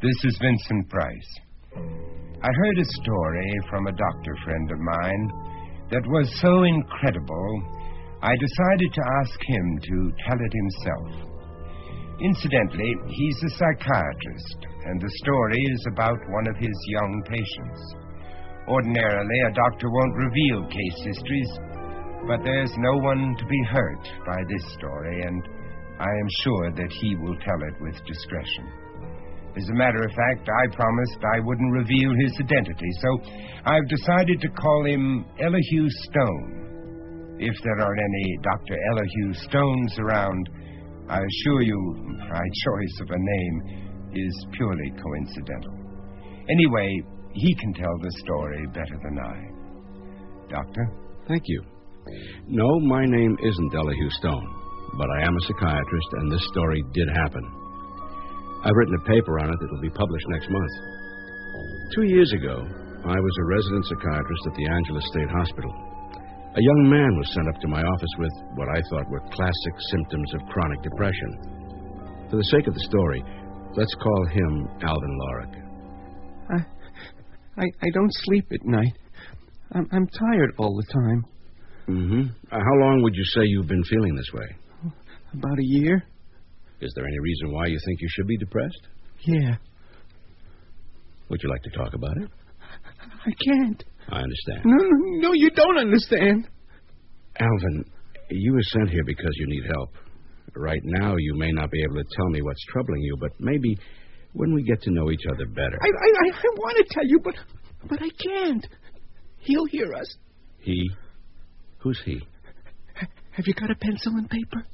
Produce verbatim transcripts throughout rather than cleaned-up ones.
This is Vincent Price. I heard a story from a doctor friend of mine that was so incredible, I decided to ask him to tell it himself. Incidentally, he's a psychiatrist, and the story is about one of his young patients. Ordinarily, a doctor won't reveal case histories, but there's no one to be hurt by this story, and I am sure that he will tell it with discretion. As a matter of fact, I promised I wouldn't reveal his identity, so I've decided to call him Elihu Stone. If there aren't any Doctor Elihu Stones around, I assure you my choice of a name is purely coincidental. Anyway, he can tell the story better than I. Doctor? Thank you. No, my name isn't Elihu Stone, but I am a psychiatrist, and this story did happen. I've written a paper on it that will be published next month. Two years ago, I was a resident psychiatrist at the Angeles State Hospital. A young man was sent up to my office with what I thought were classic symptoms of chronic depression. For the sake of the story, let's call him Alvin Lorick. I, I, I don't sleep at night. I'm, I'm tired all the time. Mm-hmm. Uh, how long would you say you've been feeling this way? About a year. Is there any reason why you think you should be depressed? Yeah. Would you like to talk about it? I can't. I understand. No, no, no, you don't understand. Alvin, you were sent here because you need help. Right now, you may not be able to tell me what's troubling you, but maybe when we get to know each other better... I, I, I, I want to tell you, but, but I can't. He'll hear us. He? Who's he? H- have you got a pencil and paper?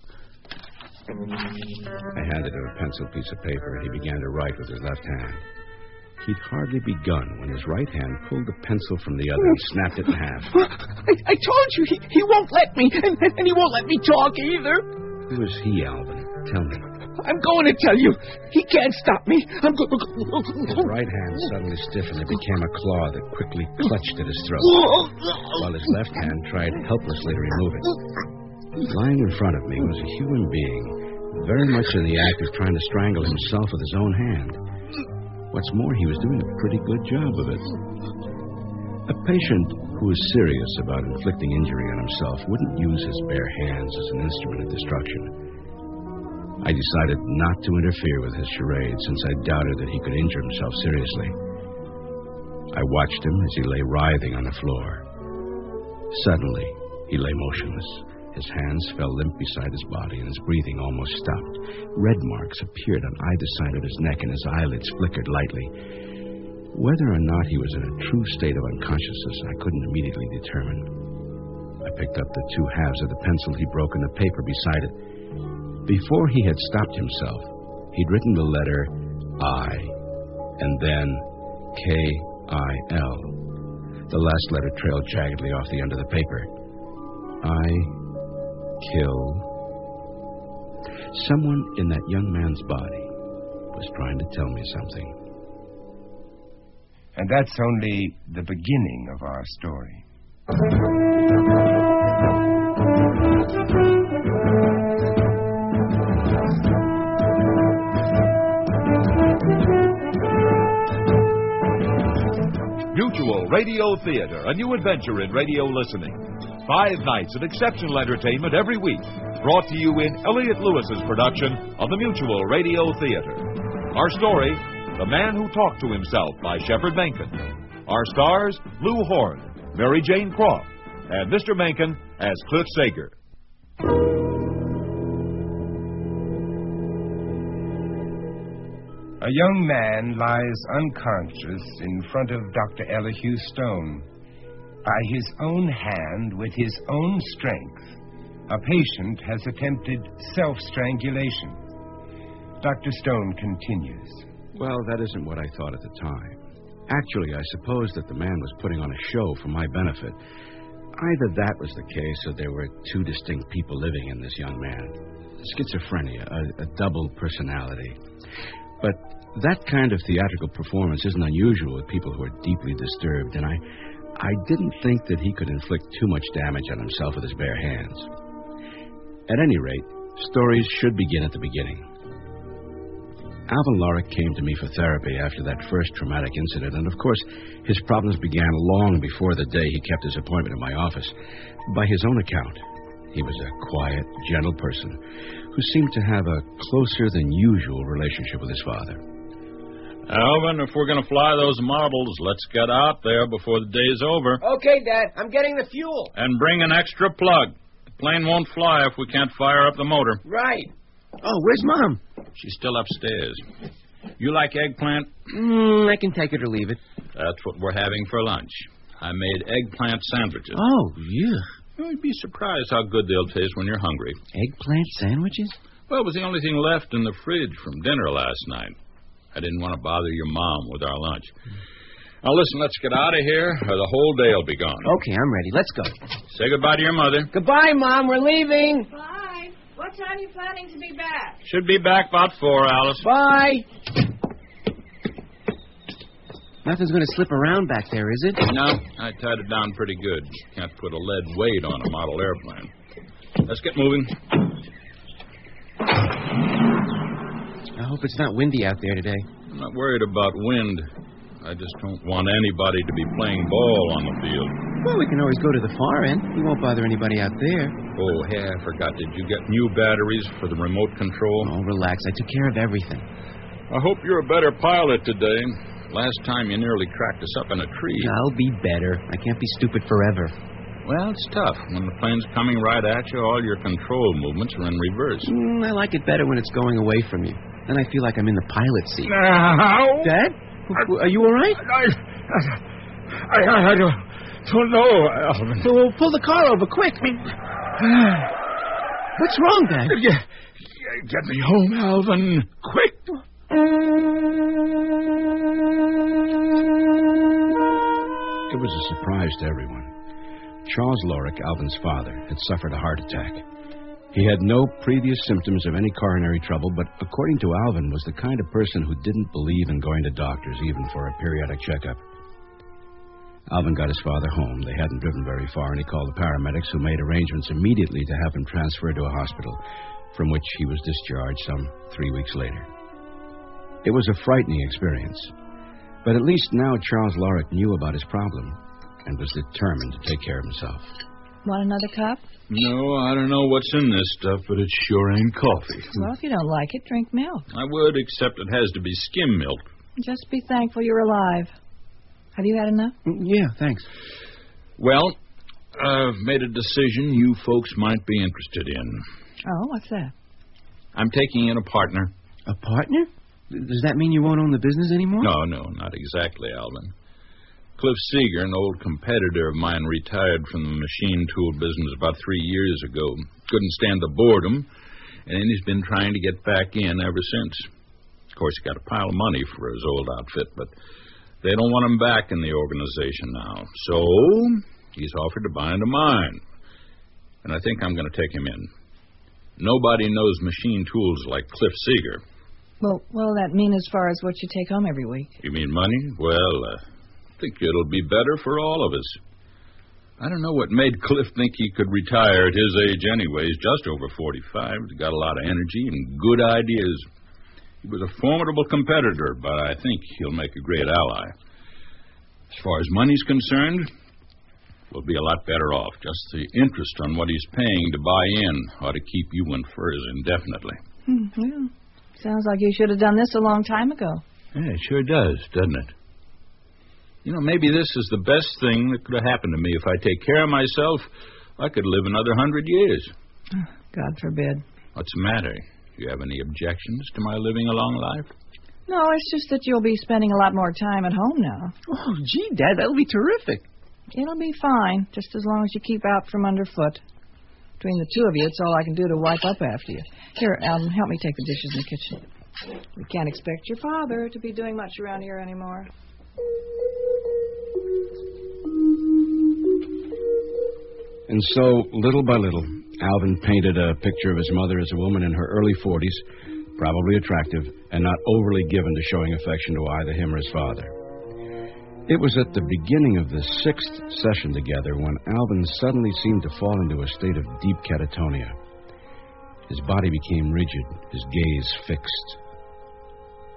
I handed him a pencil piece of paper, and he began to write with his left hand. He'd hardly begun when his right hand pulled the pencil from the other and snapped it in half. I, I told you, he, he won't let me, and, and he won't let me talk either. Who is he, Alvin? Tell me. I'm going to tell you. He can't stop me. I'm going His right hand suddenly stiffened and became a claw that quickly clutched at his throat, while his left hand tried helplessly to remove it. Lying in front of me was a human being, very much in the act of trying to strangle himself with his own hand. What's more, he was doing a pretty good job of it. A patient who is serious about inflicting injury on himself wouldn't use his bare hands as an instrument of destruction. I decided not to interfere with his charade, since I doubted that he could injure himself seriously. I watched him as he lay writhing on the floor. Suddenly, he lay motionless. His hands fell limp beside his body, and his breathing almost stopped. Red marks appeared on either side of his neck, and his eyelids flickered lightly. Whether or not he was in a true state of unconsciousness, I couldn't immediately determine. I picked up the two halves of the pencil he broke in the paper beside it. Before he had stopped himself, he'd written the letter I, and then K I L. The last letter trailed jaggedly off the end of the paper. I... kill. Someone in that young man's body was trying to tell me something. And that's only the beginning of our story. Mutual Radio Theater, a new adventure in radio listening. Five nights of exceptional entertainment every week, brought to you in Elliott Lewis's production of the Mutual Radio Theater. Our story, The Man Who Talked to Himself by Shepard Menken. Our stars, Lou Horn, Mary Jane Croft, and Mister Menken as Cliff Sager. A young man lies unconscious in front of Doctor Elihu Stone. By his own hand, with his own strength, a patient has attempted self-strangulation. Doctor Stone continues. Well, that isn't what I thought at the time. Actually, I supposed that the man was putting on a show for my benefit. Either that was the case, or there were two distinct people living in this young man. Schizophrenia, a, a double personality. But that kind of theatrical performance isn't unusual with people who are deeply disturbed, and I, I didn't think that he could inflict too much damage on himself with his bare hands. At any rate, stories should begin at the beginning. Alvin Lorick came to me for therapy after that first traumatic incident, and of course, his problems began long before the day he kept his appointment in my office. By his own account, he was a quiet, gentle person who seemed to have a closer than usual relationship with his father. Alvin, if we're going to fly those models, let's get out there before the day's over. Okay, Dad. I'm getting the fuel. And bring an extra plug. The plane won't fly if we can't fire up the motor. Right. Oh, where's Mom? She's still upstairs. You like eggplant? Mm, I can take it or leave it. That's what we're having for lunch. I made eggplant sandwiches. Oh, yeah. You'd be surprised how good they'll taste when you're hungry. Eggplant sandwiches? Well, it was the only thing left in the fridge from dinner last night. I didn't want to bother your mom with our lunch. Now, listen, let's get out of here, or the whole day will be gone. Okay, I'm ready. Let's go. Say goodbye to your mother. Goodbye, Mom. We're leaving. Bye. What time are you planning to be back? Should be back about four, Alice. Bye. Nothing's going to slip around back there, is it? No, I tied it down pretty good. Can't put a lead weight on a model airplane. Let's get moving. I hope it's not windy out there today. I'm not worried about wind. I just don't want anybody to be playing ball on the field. Well, we can always go to the far end. We won't bother anybody out there. Oh, hey, I forgot. Did you get new batteries for the remote control? Oh, relax. I took care of everything. I hope you're a better pilot today. Last time you nearly cracked us up in a tree. I'll be better. I can't be stupid forever. Well, it's tough. When the plane's coming right at you, all your control movements are in reverse. Mm, I like it better when it's going away from you. Then I feel like I'm in the pilot seat. Now? Dad? Are you all right? I, I, I, I don't, don't know, Alvin. Well, pull the car over, quick. What's wrong, Dad? Get, get me home, Alvin. Quick. It was a surprise to everyone. Charles Lorick, Alvin's father, had suffered a heart attack. He had no previous symptoms of any coronary trouble, but according to Alvin, was the kind of person who didn't believe in going to doctors, even for a periodic checkup. Alvin got his father home. They hadn't driven very far, and he called the paramedics, who made arrangements immediately to have him transferred to a hospital, from which he was discharged some three weeks later. It was a frightening experience, but at least now Charles Lorick knew about his problem and was determined to take care of himself. Want another cup? No, I don't know what's in this stuff, but it sure ain't coffee. Well, if you don't like it, drink milk. I would, except it has to be skim milk. Just be thankful you're alive. Have you had enough? Yeah, thanks. Well, I've made a decision you folks might be interested in. Oh, what's that? I'm taking in a partner. A partner? Does that mean you won't own the business anymore? No, no, not exactly, Alvin. Cliff Seeger, an old competitor of mine, retired from the machine tool business about three years ago. Couldn't stand the boredom, and then he's been trying to get back in ever since. Of course, he got a pile of money for his old outfit, but they don't want him back in the organization now. So he's offered to buy into mine, and I think I'm going to take him in. Nobody knows machine tools like Cliff Seeger. Well, what will that mean as far as what you take home every week? You mean money? Well, uh, I think it'll be better for all of us. I don't know what made Cliff think he could retire at his age anyway. He's just over forty-five. He's got a lot of energy and good ideas. He was a formidable competitor, but I think he'll make a great ally. As far as money's concerned, we'll be a lot better off. Just the interest on what he's paying to buy in ought to keep you in furs indefinitely. Hmm, well, sounds like you should have done this a long time ago. Yeah, it sure does, doesn't it? You know, maybe this is the best thing that could have happened to me. If I take care of myself, I could live another hundred years. God forbid. What's the matter? Do you have any objections to my living a long life? No, it's just that you'll be spending a lot more time at home now. Oh, gee, Dad, that'll be terrific. It'll be fine, just as long as you keep out from underfoot. Between the two of you, it's all I can do to wipe up after you. Here, Alvin, help me take the dishes in the kitchen. We can't expect your father to be doing much around here anymore. And so, little by little, Alvin painted a picture of his mother as a woman in her early forties, probably attractive, and not overly given to showing affection to either him or his father. It was at the beginning of the sixth session together when Alvin suddenly seemed to fall into a state of deep catatonia. His body became rigid, his gaze fixed.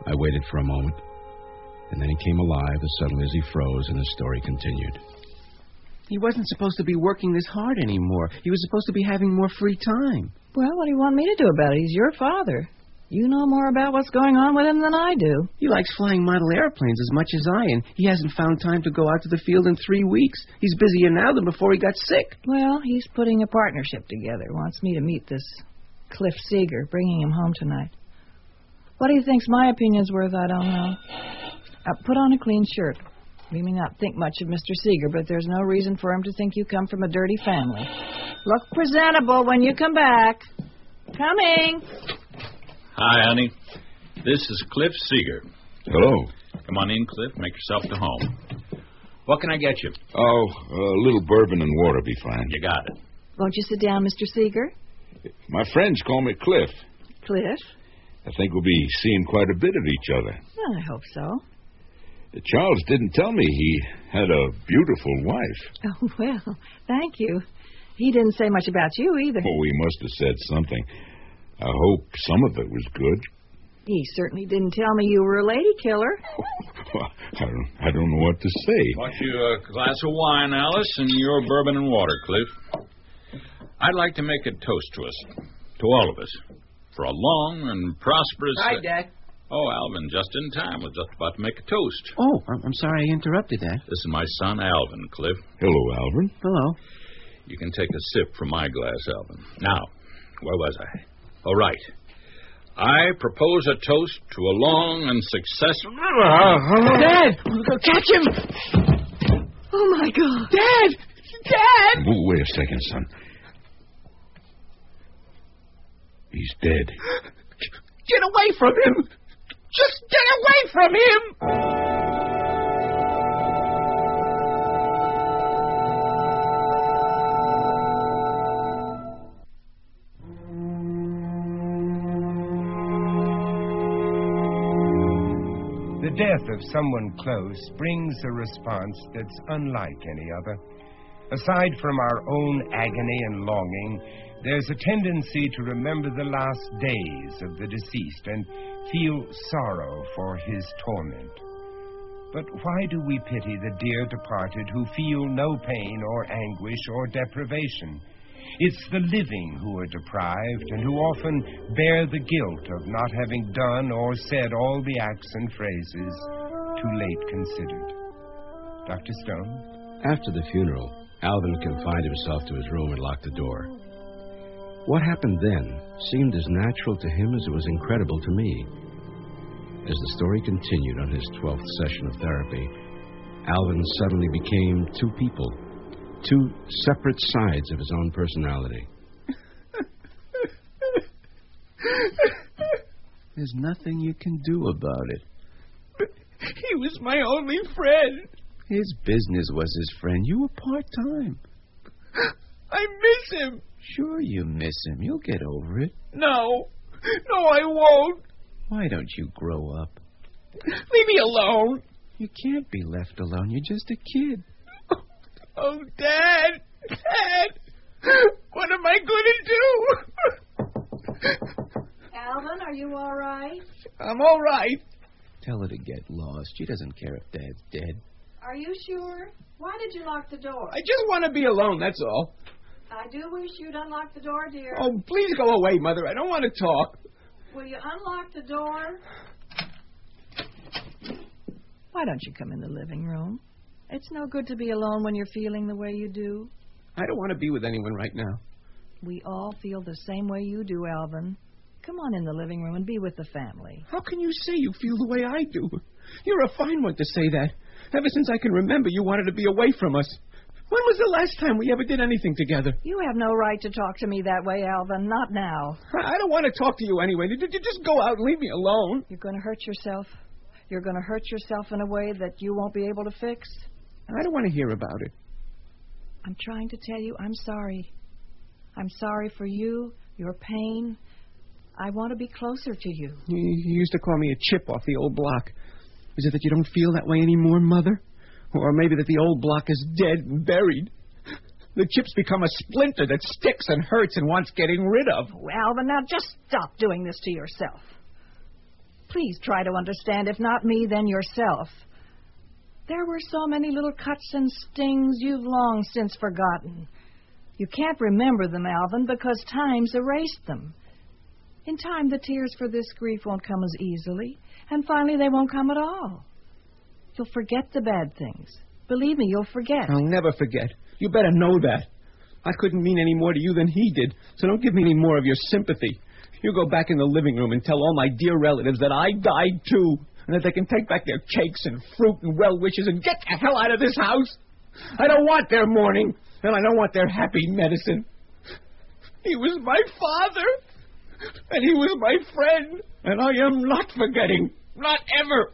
I waited for a moment, and then he came alive as suddenly as he froze, and the story continued. He wasn't supposed to be working this hard anymore. He was supposed to be having more free time. Well, what do you want me to do about it? He's your father. You know more about what's going on with him than I do. He likes flying model airplanes as much as I, and he hasn't found time to go out to the field in three weeks. He's busier now than before he got sick. Well, he's putting a partnership together. Wants me to meet this Cliff Seeger, bringing him home tonight. What he thinks my opinion's worth, I don't know. Uh, put on a clean shirt. We may not think much of Mister Seeger, but there's no reason for him to think you come from a dirty family. Look presentable when you come back. Coming. Hi, honey. This is Cliff Seeger. Hello. Come on in, Cliff. Make yourself to home. What can I get you? Oh, a little bourbon and water be fine. You got it. Won't you sit down, Mister Seeger? My friends call me Cliff. Cliff? I think we'll be seeing quite a bit of each other. Well, I hope so. Charles didn't tell me he had a beautiful wife. Oh, well, thank you. He didn't say much about you either. Oh, he must have said something. I hope some of it was good. He certainly didn't tell me you were a lady killer. I don't, I don't know what to say. Want you a glass of wine, Alice, and your bourbon and water, Cliff. I'd like to make a toast to us, to all of us, for a long and prosperous... Hi, Dad. Oh, Alvin, just in time. Was just about to make a toast. Oh, I'm sorry I interrupted, Dad. This is my son, Alvin, Cliff. Hello, Alvin. Hello. You can take a sip from my glass, Alvin. Now, where was I? Oh, right. I propose a toast to a long and successful... Dad! Catch him! Oh, my God. Dad! Dad! Oh, wait a second, son. He's dead. Get away from him! Just get away from him! The death of someone close brings a response that's unlike any other. Aside from our own agony and longing, there's a tendency to remember the last days of the deceased and feel sorrow for his torment. But why do we pity the dear departed who feel no pain or anguish or deprivation? It's the living who are deprived and who often bear the guilt of not having done or said all the acts and phrases too late considered. Doctor Stone? After the funeral, Alvin confined himself to his room and locked the door. What happened then seemed as natural to him as it was incredible to me. As the story continued on his twelfth session of therapy, Alvin suddenly became two people, two separate sides of his own personality. There's nothing you can do about it. But he was my only friend. His business was his friend. You were part-time. I miss him. Sure you miss him. You'll get over it. No. No, I won't. Why don't you grow up? Leave me alone. You can't be left alone. You're just a kid. Oh, Dad. Dad. What am I going to do? Alvin, are you all right? I'm all right. Tell her to get lost. She doesn't care if Dad's dead. Are you sure? Why did you lock the door? I just want to be alone, that's all. I do wish you'd unlock the door, dear. Oh, please go away, Mother. I don't want to talk. Will you unlock the door? Why don't you come in the living room? It's no good to be alone when you're feeling the way you do. I don't want to be with anyone right now. We all feel the same way you do, Alvin. Come on in the living room and be with the family. How can you say you feel the way I do? You're a fine one to say that. Ever since I can remember, you wanted to be away from us. When was the last time we ever did anything together? You have no right to talk to me that way, Alvin. Not now. I don't want to talk to you anyway. Just go out and leave me alone. You're going to hurt yourself. You're going to hurt yourself in a way that you won't be able to fix. I don't want to hear about it. I'm trying to tell you I'm sorry. I'm sorry for you, your pain. I want to be closer to you. You used to call me a chip off the old block. Is it that you don't feel that way anymore, Mother? Or maybe that the old block is dead and buried? The chip's become a splinter that sticks and hurts and wants getting rid of. Oh, Alvin, now just stop doing this to yourself. Please try to understand, if not me, then yourself. There were so many little cuts and stings you've long since forgotten. You can't remember them, Alvin, because time's erased them. In time, the tears for this grief won't come as easily, and finally they won't come at all. You'll forget the bad things. Believe me, you'll forget. I'll never forget. You better know that. I couldn't mean any more to you than he did, so don't give me any more of your sympathy. You go back in the living room and tell all my dear relatives that I died too, and that they can take back their cakes and fruit and well wishes and get the hell out of this house. I don't want their mourning, and I don't want their happy medicine. He was my father, and he was my friend, and I am not forgetting. Not ever.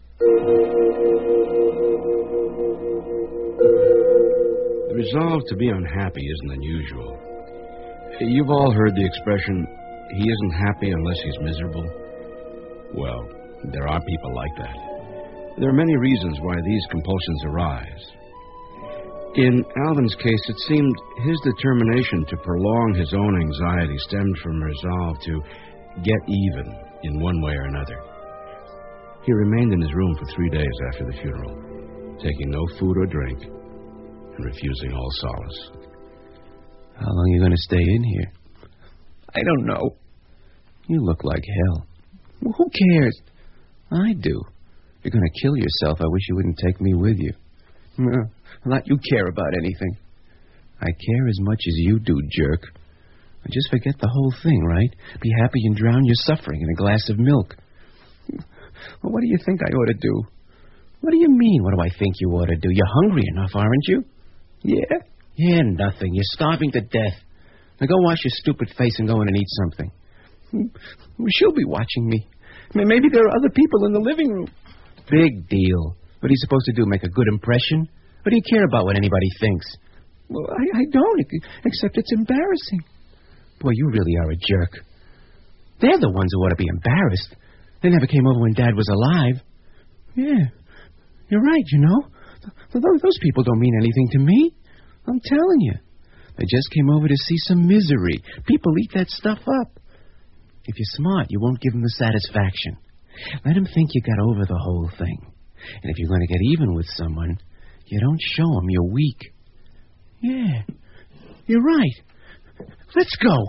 The resolve to be unhappy isn't unusual. You've all heard the expression, he isn't happy unless he's miserable. Well, there are people like that. There are many reasons why these compulsions arise. In Alvin's case, it seemed his determination to prolong his own anxiety stemmed from a resolve to get even in one way or another. He remained in his room for three days after the funeral, taking no food or drink and refusing all solace. How long are you going to stay in here? I don't know. You look like hell. Well, who cares? I do. If you're going to kill yourself, I wish you wouldn't take me with you. Uh, not you care about anything. I care as much as you do, jerk. Just forget the whole thing, right? Be happy and drown your suffering in a glass of milk. Well, what do you think I ought to do? What do you mean, what do I think you ought to do? You're hungry enough, aren't you? Yeah? Yeah, nothing. You're starving to death. Now go wash your stupid face and go in and eat something. Well, she'll be watching me. I mean, maybe there are other people in the living room. Big deal. What are you supposed to do, make a good impression? What do you care about what anybody thinks? Well, I, I don't, except it's embarrassing. Boy, you really are a jerk. They're the ones who ought to be embarrassed. They never came over when Dad was alive. Yeah, you're right, you know. Those, those people don't mean anything to me. I'm telling you. They just came over to see some misery. People eat that stuff up. If you're smart, you won't give them the satisfaction. Let them think you got over the whole thing. And if you're going to get even with someone, you don't show them you're weak. Yeah, you're right. Let's go.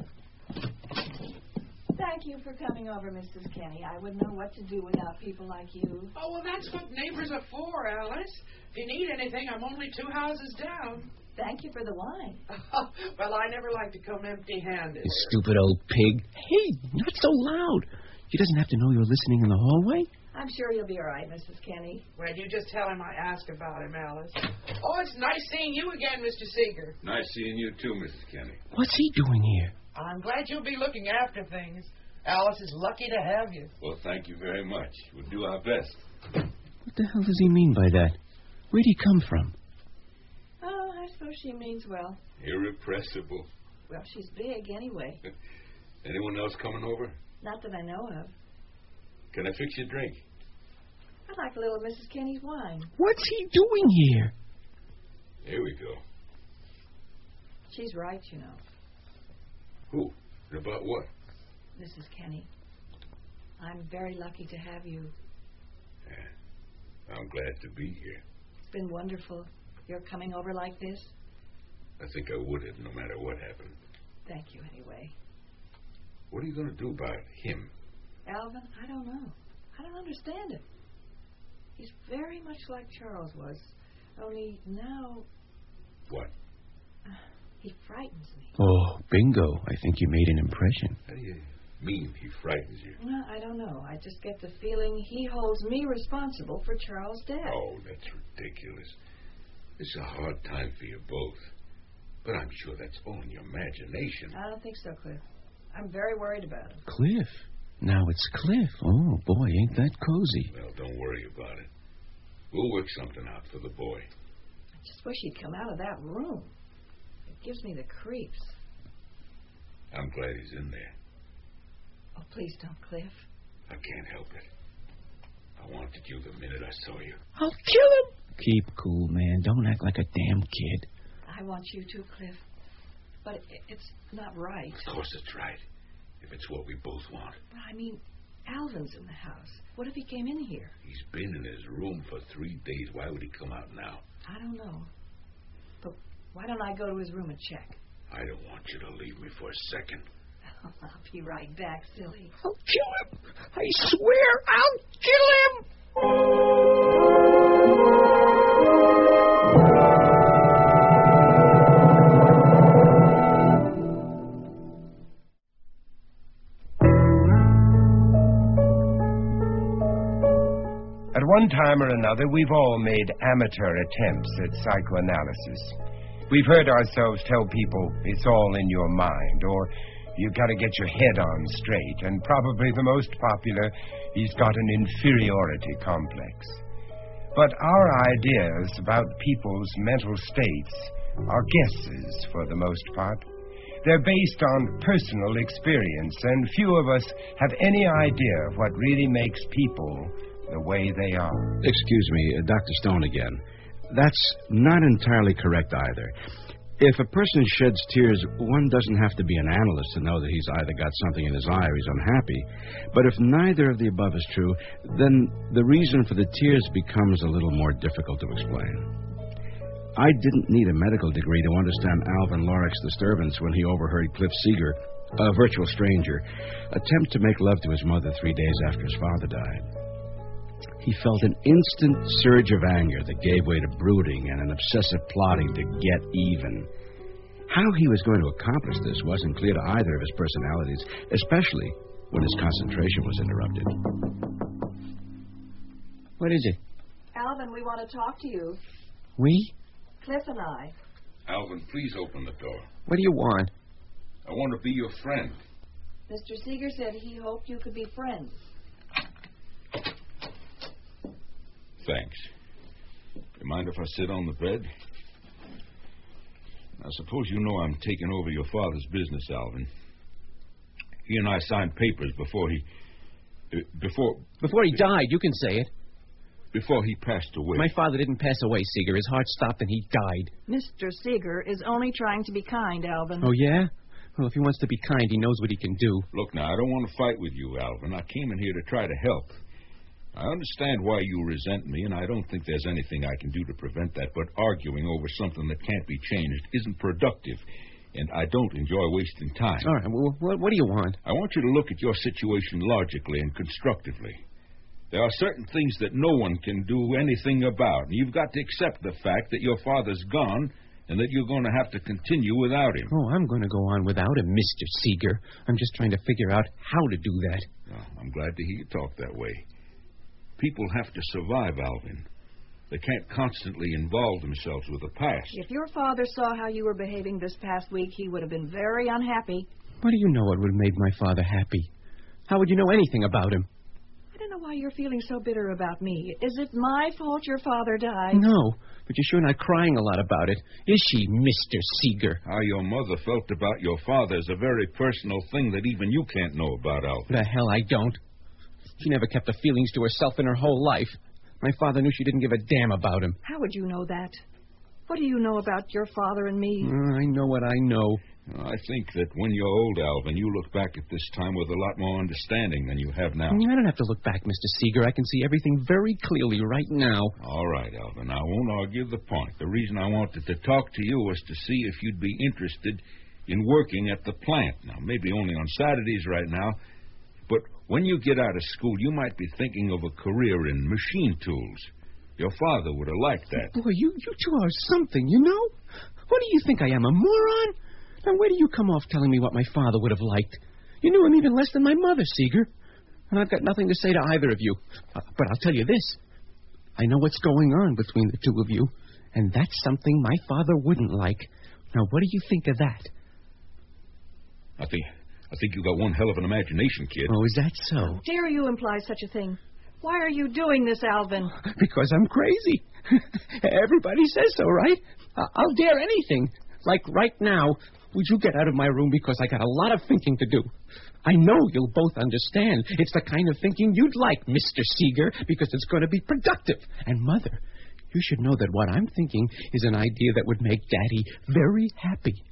Thank you for coming over, Missus Kenny. I wouldn't know what to do without people like you. Oh, well, that's what neighbors are for, Alice. If you need anything, I'm only two houses down. Thank you for the wine. Well, I never like to come empty-handed. You stupid old pig. Hey, not so loud. He doesn't have to know you're listening in the hallway. I'm sure you'll be all right, Missus Kenny. Well, you just tell him I asked about him, Alice. Oh, it's nice seeing you again, Mister Seeger. Nice seeing you too, Missus Kenny. What's he doing here? I'm glad you'll be looking after things. Alice is lucky to have you. Well, thank you very much. We'll do our best. What the hell does he mean by that? Where'd he come from? Oh, I suppose she means well. Irrepressible. Well, she's big anyway. Anyone else coming over? Not that I know of. Can I fix you a drink? I'd like a little of Missus Kenny's wine. What's he doing here? Here we go. She's right, you know. Who? And about what? Missus Kenny. I'm very lucky to have you. Yeah. I'm glad to be here. It's been wonderful. You're coming over like this? I think I would have, no matter what happened. Thank you, anyway. What are you going to do about him? Alvin, I don't know. I don't understand him. He's very much like Charles was. Only now... What? Uh, he frightens me. Oh, bingo. I think you made an impression. How do you mean he frightens you? Well, I don't know. I just get the feeling he holds me responsible for Charles' death. Oh, that's ridiculous. It's a hard time for you both. But I'm sure that's only your imagination. I don't think so, Cliff. I'm very worried about him. Cliff? Now it's Cliff. Oh, boy, ain't that cozy. Well, don't worry about it. We'll work something out for the boy. I just wish he'd come out of that room. It gives me the creeps. I'm glad he's in there. Oh, please don't, Cliff. I can't help it. I wanted you the minute I saw you. I'll kill him. Keep cool, man. Don't act like a damn kid. I want you to, Cliff. But it's not right. Of course it's right. If it's what we both want. But I mean, Alvin's in the house. What if he came in here? He's been in his room for three days. Why would he come out now? I don't know. But why don't I go to his room and check? I don't want you to leave me for a second. I'll be right back, silly. I'll kill him. I swear I'll kill him. At one time or another, we've all made amateur attempts at psychoanalysis. We've heard ourselves tell people it's all in your mind, or you've got to get your head on straight, and probably the most popular, he's got an inferiority complex. But our ideas about people's mental states are guesses for the most part. They're based on personal experience, and few of us have any idea of what really makes people the way they are. Excuse me, uh, Doctor Stone again. That's not entirely correct either. If a person sheds tears, one doesn't have to be an analyst to know that he's either got something in his eye or he's unhappy. But if neither of the above is true, then the reason for the tears becomes a little more difficult to explain. I didn't need a medical degree to understand Alvin Lorik's disturbance when he overheard Cliff Seeger, a virtual stranger, attempt to make love to his mother three days after his father died. He felt an instant surge of anger that gave way to brooding and an obsessive plotting to get even. How he was going to accomplish this wasn't clear to either of his personalities, especially when his concentration was interrupted. What is it? Alvin, we want to talk to you. We? Cliff and I. Alvin, please open the door. What do you want? I want to be your friend. Mister Seeger said he hoped you could be friends. Thanks. You mind if I sit on the bed? I suppose you know I'm taking over your father's business, Alvin. He and I signed papers before he... Uh, before... Before he died, you can say it. Before he passed away. My father didn't pass away, Seeger. His heart stopped and he died. Mister Seeger is only trying to be kind, Alvin. Oh, yeah? Well, if he wants to be kind, he knows what he can do. Look, now, I don't want to fight with you, Alvin. I came in here to try to help. I understand why you resent me, and I don't think there's anything I can do to prevent that, but arguing over something that can't be changed isn't productive, and I don't enjoy wasting time. All right, well, what, what do you want? I want you to look at your situation logically and constructively. There are certain things that no one can do anything about, and you've got to accept the fact that your father's gone and that you're going to have to continue without him. Oh, I'm going to go on without him, Mister Seeger. I'm just trying to figure out how to do that. Well, I'm glad to hear you talk that way. People have to survive, Alvin. They can't constantly involve themselves with the past. If your father saw how you were behaving this past week, he would have been very unhappy. What do you know what would have made my father happy? How would you know anything about him? I don't know why you're feeling so bitter about me. Is it my fault your father died? No, but you're sure not crying a lot about it. Is she, Mister Seeger? How your mother felt about your father is a very personal thing that even you can't know about, Alvin. The hell I don't. She never kept the feelings to herself in her whole life. My father knew she didn't give a damn about him. How would you know that? What do you know about your father and me? Uh, I know what I know. I think that when you're old, Alvin, you look back at this time with a lot more understanding than you have now. I don't have to look back, Mister Seeger. I can see everything very clearly right now. All right, Alvin. I won't argue the point. The reason I wanted to talk to you was to see if you'd be interested in working at the plant. Now, maybe only on Saturdays right now, but when you get out of school, you might be thinking of a career in machine tools. Your father would have liked that. Boy, you, you two are something, you know? What do you think I am, a moron? Now, where do you come off telling me what my father would have liked? You knew him even less than my mother, Seeger. And I've got nothing to say to either of you. Uh, but I'll tell you this. I know what's going on between the two of you, and that's something my father wouldn't like. Now, what do you think of that? I think... I think you got one hell of an imagination, kid. Oh, is that so? How dare you imply such a thing? Why are you doing this, Alvin? Because I'm crazy. Everybody says so, right? I'll dare anything. Like right now, would you get out of my room because I got a lot of thinking to do? I know you'll both understand. It's the kind of thinking you'd like, Mister Seeger, because it's going to be productive. And, Mother, you should know that what I'm thinking is an idea that would make Daddy very happy.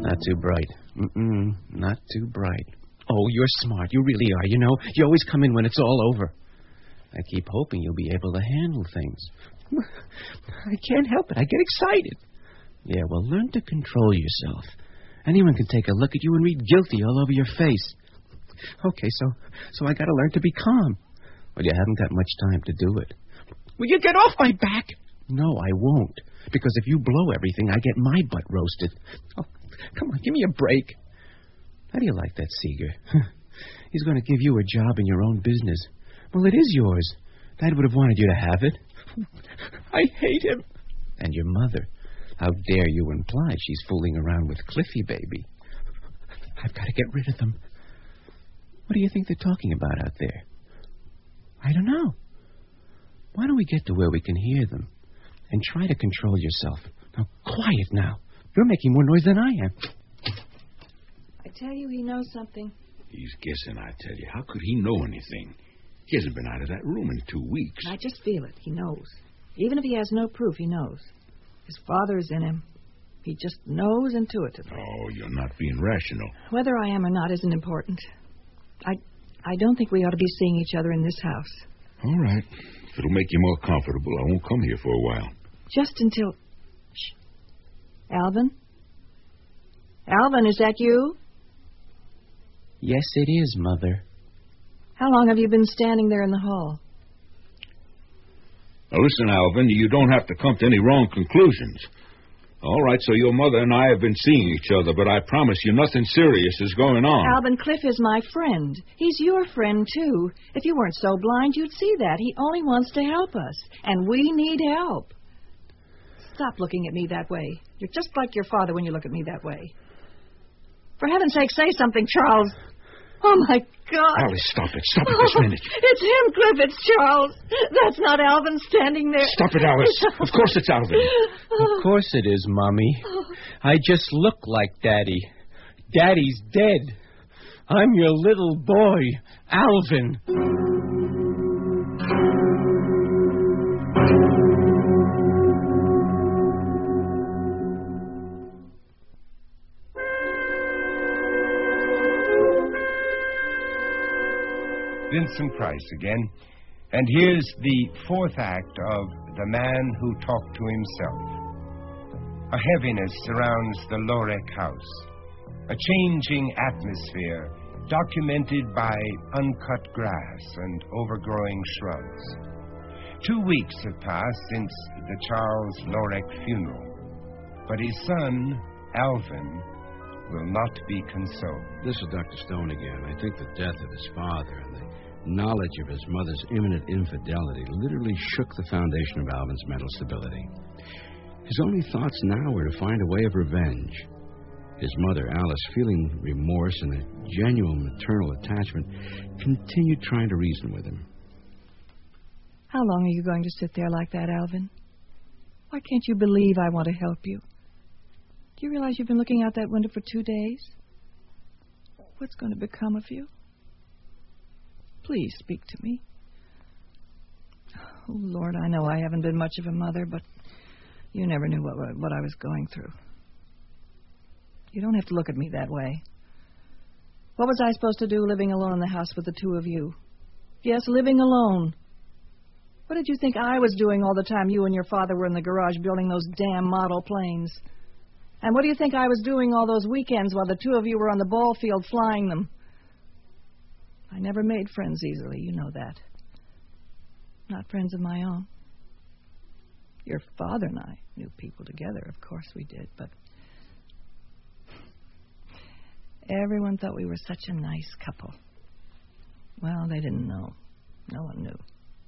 Not too bright. Mm-mm, not too bright. Oh, you're smart. You really are, you know. You always come in when it's all over. I keep hoping you'll be able to handle things. I can't help it. I get excited. Yeah, well, learn to control yourself. Anyone can take a look at you and read guilty all over your face. Okay, so so I got to learn to be calm. Well, you haven't got much time to do it. Will you get off my back? No, I won't. Because if you blow everything, I get my butt roasted. Oh, come on, give me a break. How do you like that, Seeger? He's going to give you a job in your own business. Well, it is yours. Dad would have wanted you to have it. I hate him. And your mother. How dare you imply she's fooling around with Cliffy, baby? I've got to get rid of them. What do you think they're talking about out there? I don't know. Why don't we get to where we can hear them? And try to control yourself. Now, quiet now. You're making more noise than I am. I tell you, he knows something. He's guessing, I tell you. How could he know anything? He hasn't been out of that room in two weeks. I just feel it. He knows. Even if he has no proof, he knows. His father is in him. He just knows intuitively. Oh, you're not being rational. Whether I am or not isn't important. I I don't think we ought to be seeing each other in this house. All right. If it'll make you more comfortable, I won't come here for a while. Just until... Shh. Alvin? Alvin, is that you? Yes, it is, Mother. How long have you been standing there in the hall? Now, listen, Alvin, you don't have to come to any wrong conclusions. All right, so your mother and I have been seeing each other, but I promise you nothing serious is going on. Alvin, Cliff is my friend. He's your friend, too. If you weren't so blind, you'd see that. He only wants to help us, and we need help. Stop looking at me that way. You're just like your father when you look at me that way. For heaven's sake, say something, Charles. Oh, my God. Alice, stop it. Stop it this minute. It's him, Cliff. It's Charles. That's not Alvin standing there. Stop it, Alice. Of course it's Alvin. Of course it is, Mommy. I just look like Daddy. Daddy's dead. I'm your little boy, Alvin. Vincent Price again. And here's the fourth act of The Man Who Talked to Himself. A heaviness surrounds the Lorek house. A changing atmosphere documented by uncut grass and overgrowing shrubs. Two weeks have passed since the Charles Lorek funeral. But his son, Alvin, will not be consoled. This is Doctor Stone again. I think the death of his father and the knowledge of his mother's imminent infidelity literally shook the foundation of Alvin's mental stability. His only thoughts now were to find a way of revenge. His mother, Alice, feeling remorse and a genuine maternal attachment, continued trying to reason with him. How long are you going to sit there like that, Alvin? Why can't you believe I want to help you? Do you realize you've been looking out that window for two days? What's going to become of you? Please speak to me. Oh, Lord, I know I haven't been much of a mother, but you never knew what, what I was going through. You don't have to look at me that way. What was I supposed to do living alone in the house with the two of you? Yes, living alone. What did you think I was doing all the time you and your father were in the garage building those damn model planes? And what do you think I was doing all those weekends while the two of you were on the ball field flying them? I never made friends easily, you know that. Not friends of my own. Your father and I knew people together, of course we did, but everyone thought we were such a nice couple. Well, they didn't know. No one knew.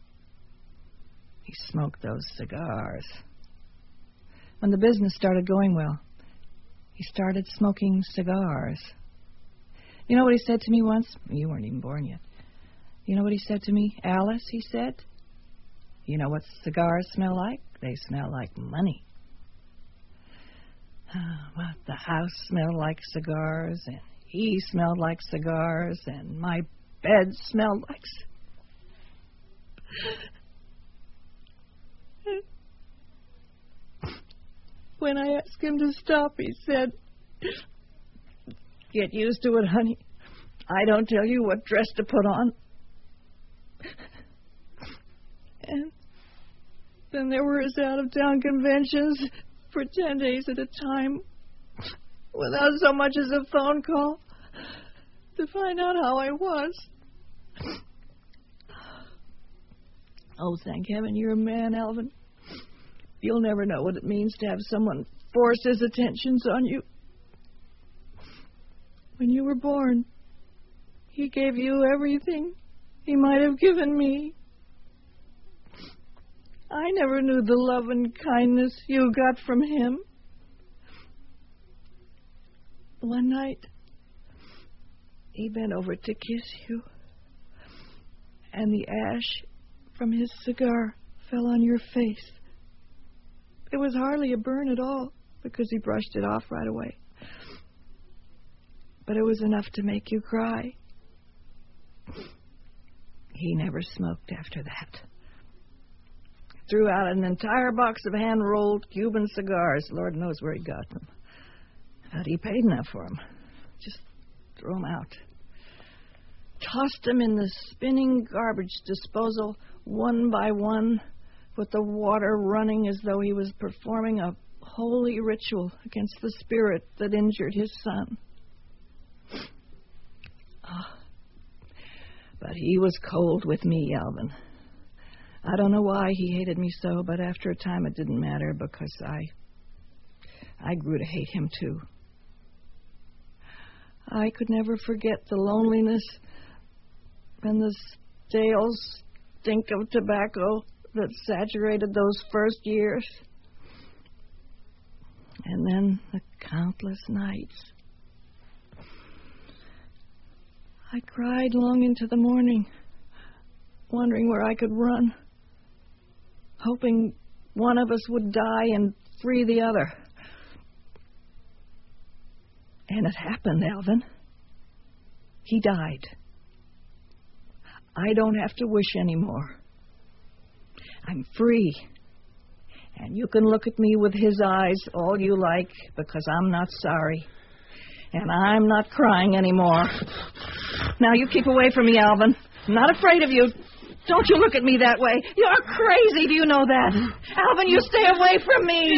He smoked those cigars. When the business started going well, he started smoking cigars. You know what he said to me once? You weren't even born yet. You know what he said to me? Alice, he said, you know what cigars smell like? They smell like money. Well, the house smelled like cigars, and he smelled like cigars, and my bed smelled like cigars. When I asked him to stop, he said, Get used to it, honey. I don't tell you what dress to put on. And then there were his out-of-town conventions for ten days at a time without so much as a phone call to find out how I was. Oh, thank heaven you're a man, Alvin. You'll never know what it means to have someone force his attentions on you. When you were born, he gave you everything he might have given me. I never knew the love and kindness you got from him. One night, he bent over to kiss you, and the ash from his cigar fell on your face. It was hardly a burn at all, because he brushed it off right away. But it was enough to make you cry. He never smoked after that. Threw out an entire box of hand-rolled Cuban cigars. Lord knows where he got them. But he paid enough for them. Just threw them out. Tossed them in the spinning garbage disposal one by one, with the water running as though he was performing a holy ritual against the spirit that injured his son. Oh. But he was cold with me, Alvin. I don't know why he hated me so, but after a time it didn't matter because I I grew to hate him too. I could never forget the loneliness and the stale stink of tobacco that saturated those first years. And then the countless nights. I cried long into the morning, wondering where I could run, hoping one of us would die and free the other. And it happened, Alvin. He died. I don't have to wish anymore. I'm free. And you can look at me with his eyes all you like, because I'm not sorry. And I'm not crying anymore. Now you keep away from me, Alvin. I'm not afraid of you. Don't you look at me that way. You're crazy, do you know that? Alvin, you stay away from me.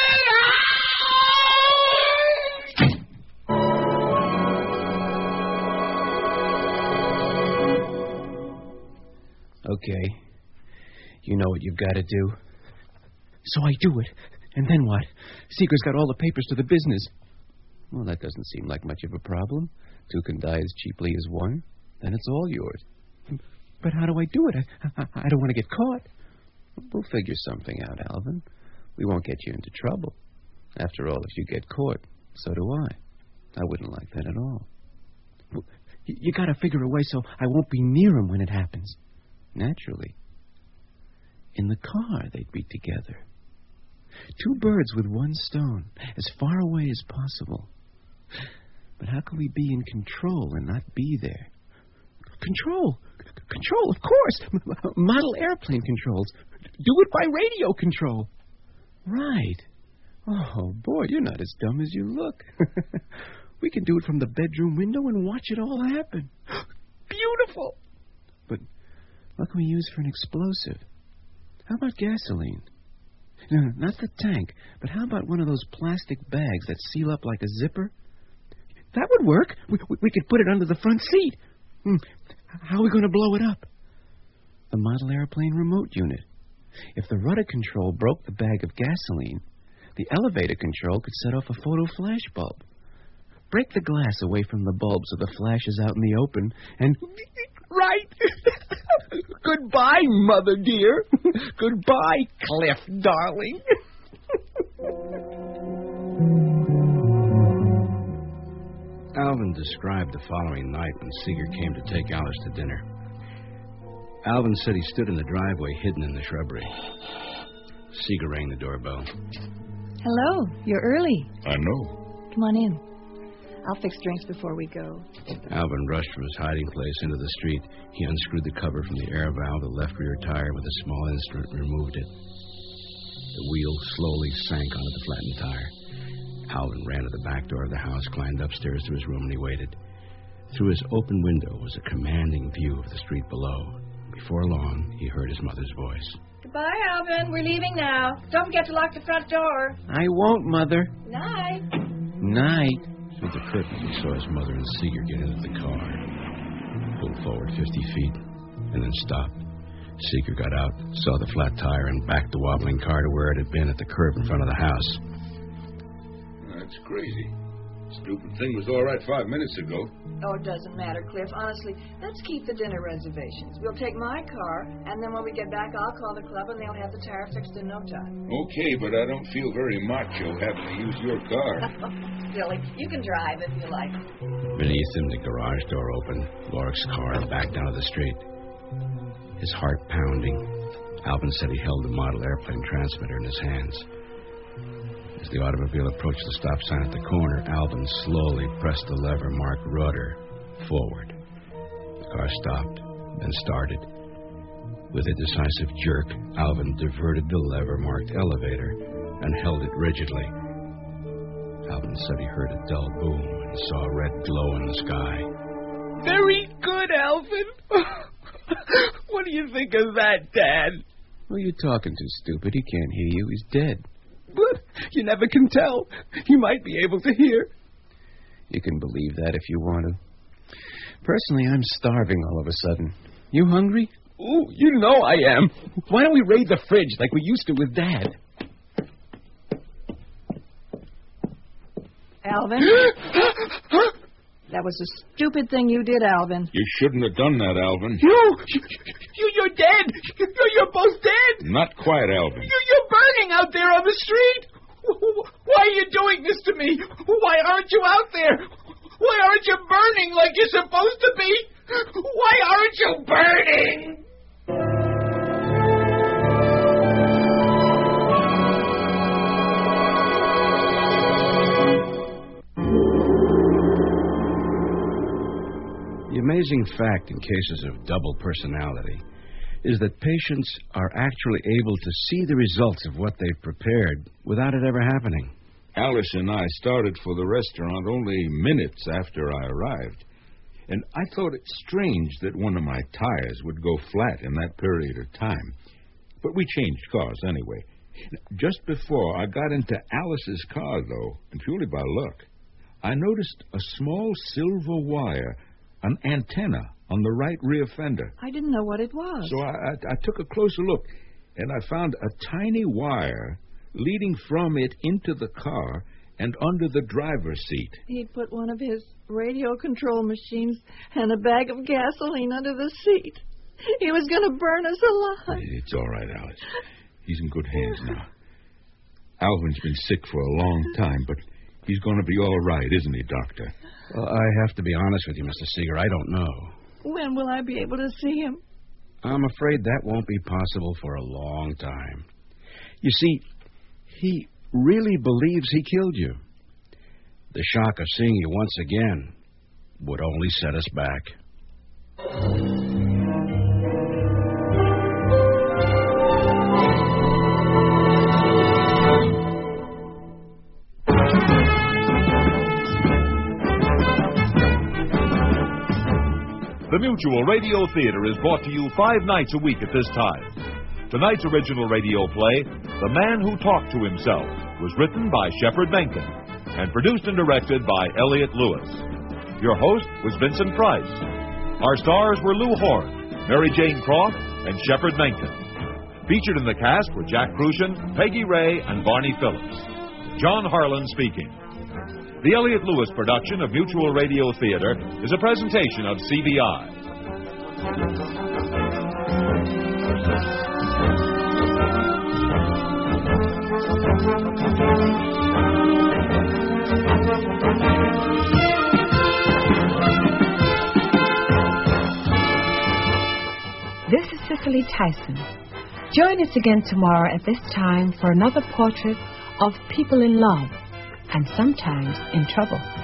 Okay. You know what you've got to do. So I do it. And then what? Seeger's got all the papers to the business. Well, that doesn't seem like much of a problem. Two can die as cheaply as one. Then it's all yours. But how do I do it? I, I, I don't want to get caught. We'll figure something out, Alvin. We won't get you into trouble. After all, if you get caught, so do I. I wouldn't like that at all. Well, you, you got to figure a way so I won't be near him when it happens. Naturally. In the car, they'd be together. Two birds with one stone, as far away as possible. But how can we be in control and not be there? Control? Control, of course. Model airplane controls. Do it by radio control. Right. Oh, boy, you're not as dumb as you look. We can do it from the bedroom window and watch it all happen. Beautiful. But what can we use for an explosive? How about gasoline? No, not the tank, but how about one of those plastic bags that seal up like a zipper? That would work. We, we could put it under the front seat. Hmm. How are we going to blow it up? The model airplane remote unit. If the rudder control broke the bag of gasoline, the elevator control could set off a photo flash bulb. Break the glass away from the bulb so the flash is out in the open, and... Right! Goodbye, Mother dear. Goodbye, Cliff, darling. Alvin described the following night when Seeger came to take Alice to dinner. Alvin said he stood in the driveway hidden in the shrubbery. Seeger rang the doorbell. Hello, you're early. I know. Come on in. I'll fix drinks before we go. Alvin rushed from his hiding place into the street. He unscrewed the cover from the air valve, the left rear tire with a small instrument, removed it. The wheel slowly sank onto the flattened tire. Alvin ran to the back door of the house, climbed upstairs to his room, and he waited. Through his open window was a commanding view of the street below. Before long, he heard his mother's voice. Goodbye, Alvin. We're leaving now. Don't forget to lock the front door. I won't, Mother. Night. Night. Through the curtains, he saw his mother and Seeger get into the car. Pulled forward fifty feet, and then stopped. Seeger got out, saw the flat tire, and backed the wobbling car to where it had been at the curb in front of the house. That's crazy. Stupid thing was all right five minutes ago. Oh, it doesn't matter, Cliff. Honestly, let's keep the dinner reservations. We'll take my car, and then when we get back, I'll call the club, and they'll have the tire fixed in no time. Okay, but I don't feel very macho having to use your car. Silly. You can drive if you like. Beneath him, the garage door opened. Lorik's car backed down to the street. His heart pounding. Alvin said he held the model airplane transmitter in his hands. As the automobile approached the stop sign at the corner, Alvin slowly pressed the lever marked rudder forward. The car stopped, then started. With a decisive jerk, Alvin diverted the lever marked elevator and held it rigidly. Alvin said he heard a dull boom and saw a red glow in the sky. Very good, Alvin. What do you think of that, Dad? Who are you talking to, stupid? He can't hear you. He's dead. But you never can tell. You might be able to hear. You can believe that if you want to. Personally, I'm starving all of a sudden. You hungry? Oh, you know I am. Why don't we raid the fridge like we used to with Dad? Alvin? That was a stupid thing you did, Alvin. You shouldn't have done that, Alvin. You, you, you're dead. You're, you're both dead. Not quite, Alvin. You, you're burning out there on the street. Why are you doing this to me? Why aren't you out there? Why aren't you burning like you're supposed to be? Why aren't you burning? The amazing fact in cases of double personality is that patients are actually able to see the results of what they've prepared without it ever happening. Alice and I started for the restaurant only minutes after I arrived, and I thought it strange that one of my tires would go flat in that period of time. But we changed cars anyway. Just before I got into Alice's car, though, and purely by luck, I noticed a small silver wire, an antenna on the right rear fender. I didn't know what it was. So I, I, I took a closer look, and I found a tiny wire leading from it into the car and under the driver's seat. He'd put one of his radio control machines and a bag of gasoline under the seat. He was going to burn us alive. It's all right, Alice. He's in good hands now. Alvin's been sick for a long time, but he's going to be all right, isn't he, Doctor? Well, I have to be honest with you, Mister Seeger. I don't know. When will I be able to see him? I'm afraid that won't be possible for a long time. You see, he really believes he killed you. The shock of seeing you once again would only set us back. The Mutual Radio Theater is brought to you five nights a week at this time. Tonight's original radio play, The Man Who Talked to Himself, was written by Shepard Menken and produced and directed by Elliott Lewis. Your host was Vincent Price. Our stars were Lou Horn, Mary Jane Croft, and Shepard Menken. Featured in the cast were Jack Crucian, Peggy Ray, and Barney Phillips. John Harlan speaking. The Elliott Lewis production of Mutual Radio Theater is a presentation of C B I. This is Cicely Tyson. Join us again tomorrow at this time for another portrait of people in love and sometimes in trouble.